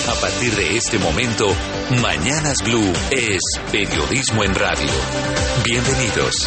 A partir de este momento, Mañanas Blue es periodismo en radio. Bienvenidos.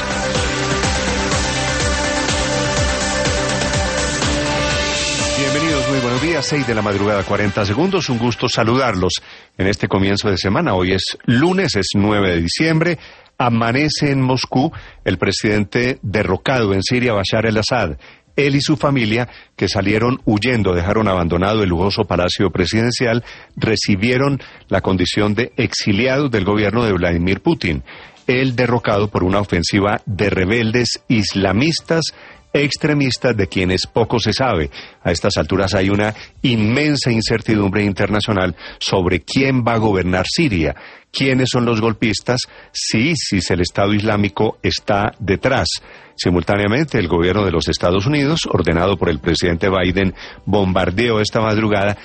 Bienvenidos, muy buenos días, 6 de la madrugada, 40 segundos, un gusto saludarlos en este comienzo de semana. Hoy es lunes, es 9 de diciembre, amanece en Moscú el presidente derrocado en Siria, Bashar al-Assad. Él y su familia, que salieron huyendo, dejaron abandonado el lujoso palacio presidencial, recibieron la condición de exiliados del gobierno de Vladimir Putin. Él derrocado por una ofensiva de rebeldes islamistas extremistas de quienes poco se sabe. A estas alturas hay una inmensa incertidumbre internacional sobre quién va a gobernar Siria, quiénes son los golpistas, si ISIS, el Estado Islámico, está detrás. Simultáneamente, el gobierno de los Estados Unidos, ordenado por el presidente Biden, bombardeó esta madrugada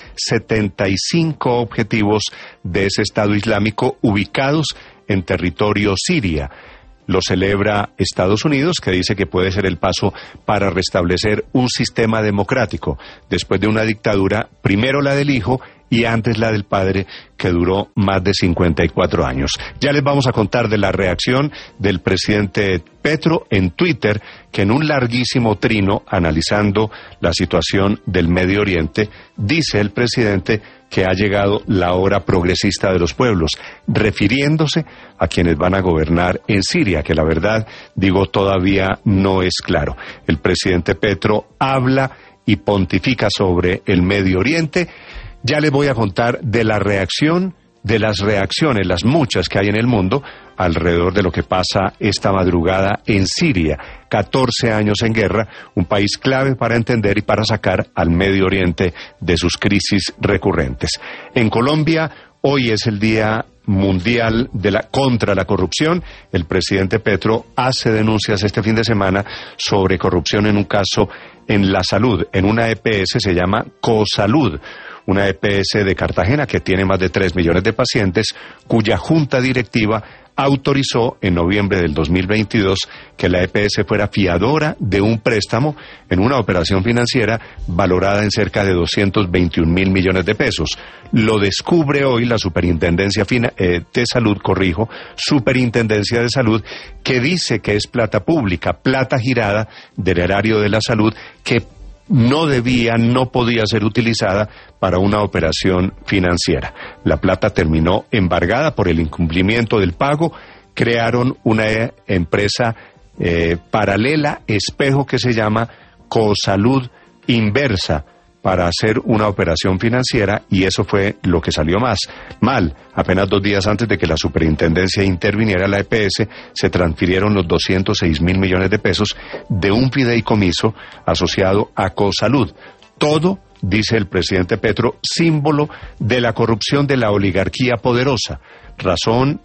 75 objetivos de ese Estado Islámico ubicados en territorio siria. Lo celebra Estados Unidos, que dice que puede ser el paso para restablecer un sistema democrático, después de una dictadura, primero la del hijo y antes la del padre, que duró más de 54 años. Ya les vamos a contar de la reacción del presidente Petro en Twitter, que en un larguísimo trino, analizando la situación del Medio Oriente, dice el presidente que ha llegado la hora progresista de los pueblos, refiriéndose a quienes van a gobernar en Siria, que la verdad, digo, todavía no es claro. El presidente Petro habla y pontifica sobre el Medio Oriente. Ya les voy a contar de la reacción, de las reacciones, las muchas que hay en el mundo, alrededor de lo que pasa esta madrugada en Siria. 14 años en guerra, un país clave para entender y para sacar al Medio Oriente de sus crisis recurrentes. En Colombia, hoy es el Día Mundial contra la corrupción. El presidente Petro hace denuncias este fin de semana sobre corrupción en un caso en la salud, en una EPS, se llama Cosalud, una EPS de Cartagena que tiene más de 3 millones de pacientes, cuya junta directiva autorizó en noviembre del 2022 que la EPS fuera fiadora de un préstamo en una operación financiera valorada en cerca de 221.000 millones de pesos. Lo descubre hoy la Superintendencia de Salud, Superintendencia de Salud, que dice que es plata pública, plata girada del erario de la salud, que no podía ser utilizada para una operación financiera. La plata terminó embargada por el incumplimiento del pago. Crearon una empresa paralela, espejo, que se llama Cosalud Inversa, para hacer una operación financiera, y eso fue lo que salió mal. Apenas 2 días antes de que la superintendencia interviniera, la EPS, se transfirieron los 206.000 millones de pesos de un fideicomiso asociado a Cosalud. Todo, dice el presidente Petro, símbolo de la corrupción de la oligarquía poderosa. Razón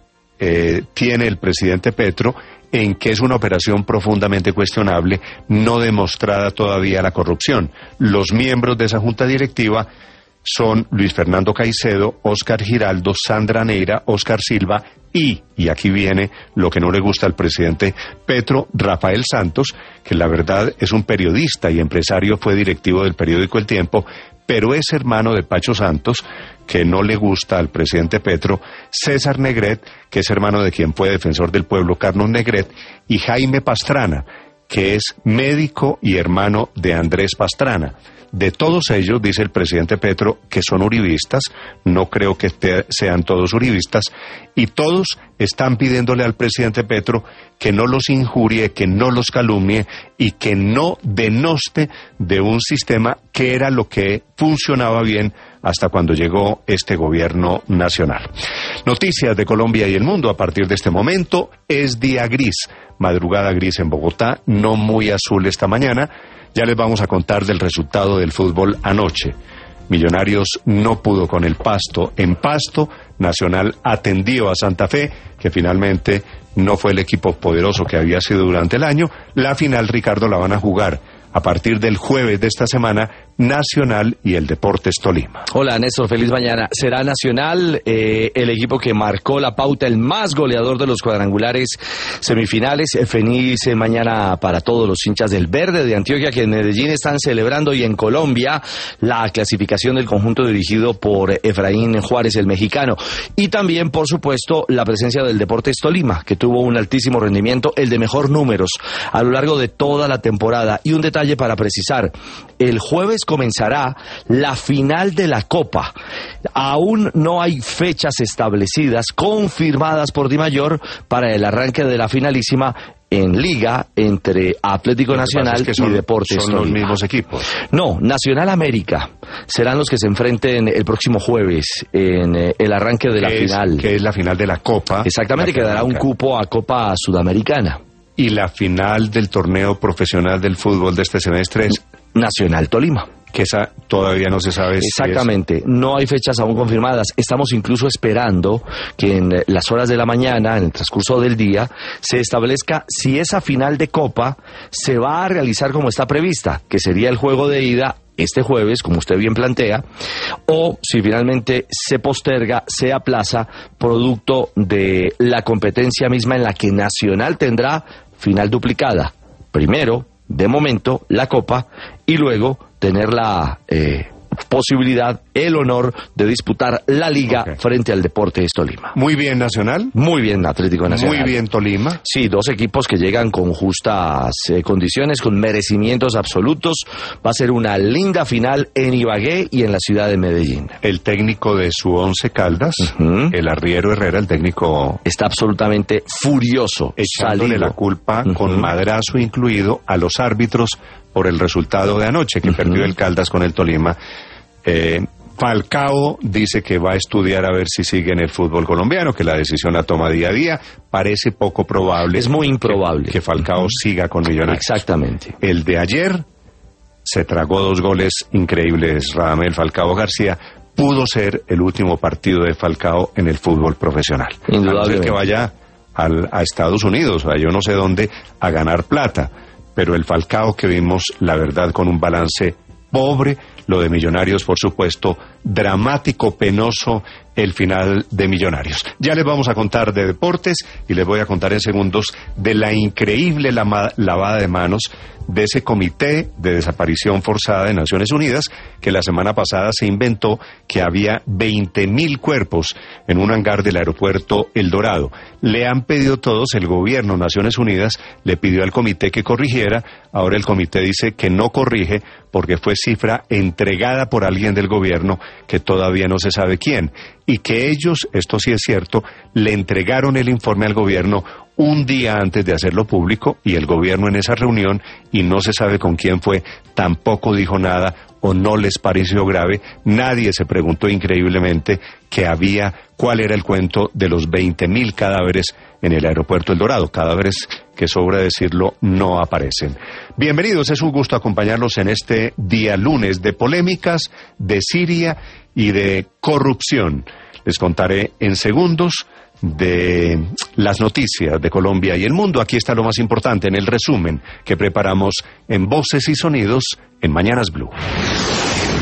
tiene el presidente Petro en que es una operación profundamente cuestionable, no demostrada todavía la corrupción. Los miembros de esa junta directiva son Luis Fernando Caicedo, Óscar Giraldo, Sandra Neira, Óscar Silva y aquí viene lo que no le gusta al presidente Petro, Rafael Santos, que la verdad es un periodista y empresario, fue directivo del periódico El Tiempo, pero es hermano de Pacho Santos, que no le gusta al presidente Petro, César Negret, que es hermano de quien fue defensor del pueblo, Carlos Negret, y Jaime Pastrana, que es médico y hermano de Andrés Pastrana. De todos ellos, dice el presidente Petro, que son uribistas, no creo que sean todos uribistas, y todos están pidiéndole al presidente Petro que no los injurie, que no los calumnie y que no denoste de un sistema que era lo que funcionaba bien hasta cuando llegó este gobierno nacional. Noticias de Colombia y el mundo a partir de este momento. Es día gris, madrugada gris en Bogotá, no muy azul esta mañana. Ya les vamos a contar del resultado del fútbol anoche. Millonarios no pudo con el Pasto. En Pasto, Nacional atendió a Santa Fe, que finalmente no fue el equipo poderoso que había sido durante el año. La final, Ricardo, la van a jugar a partir del jueves de esta semana Nacional y el Deportes Tolima. Hola Néstor, feliz mañana. Será Nacional el equipo que marcó la pauta, el más goleador de los cuadrangulares semifinales. Feliz mañana para todos los hinchas del Verde de Antioquia, que en Medellín están celebrando, y en Colombia la clasificación del conjunto dirigido por Efraín Juárez, el mexicano. Y también, por supuesto, la presencia del Deportes Tolima, que tuvo un altísimo rendimiento, el de mejor números a lo largo de toda la temporada. Y un detalle para precisar: el jueves comenzará la final de la Copa. Aún no hay fechas establecidas, confirmadas por Dimayor, para el arranque de la finalísima en Liga entre Atlético Nacional y Deportes Tolima. ¿Son los mismos equipos? No, Nacional América serán los que se enfrenten el próximo jueves en el arranque de la final. Que es la final de la Copa. Exactamente, que dará un cupo a Copa Sudamericana. Y la final del torneo profesional del fútbol de este semestre es Nacional Tolima. Que esa todavía no se sabe. Exactamente, no hay fechas aún confirmadas. Estamos incluso esperando que en las horas de la mañana, en el transcurso del día, se establezca si esa final de Copa se va a realizar como está prevista, que sería el juego de ida este jueves, como usted bien plantea, o si finalmente se posterga, se aplaza, producto de la competencia misma en la que Nacional tendrá final duplicada. Primero, de momento, la Copa, y luego tener la posibilidad, el honor de disputar la Liga frente al Deportes Tolima. Muy bien Nacional. Muy bien Atlético Nacional. Muy bien Tolima. Sí, dos equipos que llegan con justas condiciones, con merecimientos absolutos. Va a ser una linda final en Ibagué y en la ciudad de Medellín. El técnico de su Once Caldas, el Arriero Herrera, el técnico, está absolutamente furioso, echándole la culpa, con madrazo incluido, a los árbitros por el resultado de anoche, que perdió el Caldas con el Tolima. Falcao dice que va a estudiar a ver si sigue en el fútbol colombiano, que la decisión la toma día a día. Parece poco probable. Es muy improbable que Falcao siga con Millonarios. Exactamente. El de ayer se tragó 2 goles increíbles. Radamel Falcao García. Pudo ser el último partido de Falcao en el fútbol profesional. Indudablemente. Que vaya a Estados Unidos, a yo no sé dónde, a ganar plata. Pero el Falcao que vimos, la verdad, con un balance pobre. Lo de Millonarios, por supuesto, dramático, penoso, el final de Millonarios. Ya les vamos a contar de deportes y les voy a contar en segundos de la increíble lavada de manos de ese comité de desaparición forzada de Naciones Unidas, que la semana pasada se inventó que había 20.000 cuerpos en un hangar del aeropuerto El Dorado. Le han pedido todos, el gobierno, Naciones Unidas, le pidió al comité que corrigiera. Ahora el comité dice que no corrige porque fue cifra entregada por alguien del gobierno que todavía no se sabe quién, y que ellos, esto sí es cierto, le entregaron el informe al gobierno un día antes de hacerlo público, y el gobierno en esa reunión, y no se sabe con quién fue, tampoco dijo nada o no les pareció grave. Nadie se preguntó increíblemente cuál era el cuento de los 20.000 cadáveres en el aeropuerto El Dorado, cadáveres que, sobra decirlo, no aparecen. Bienvenidos, es un gusto acompañarlos en este día lunes de polémicas, de Siria y de corrupción. Les contaré en segundos de las noticias de Colombia y el mundo. Aquí está lo más importante en el resumen que preparamos en Voces y Sonidos en Mañanas Blue.